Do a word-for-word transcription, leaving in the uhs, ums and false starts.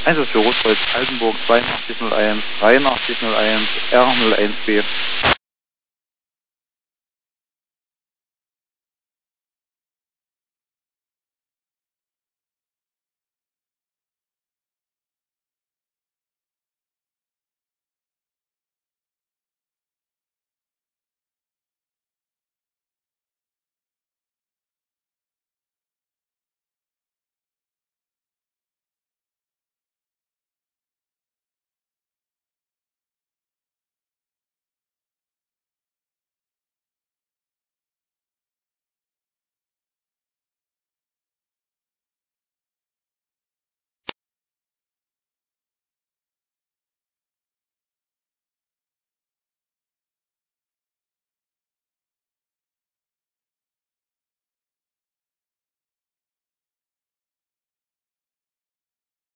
Einsatz für Rotholz Altenburg zweiundachtzig null eins, dreiundachtzig null eins, R null eins B.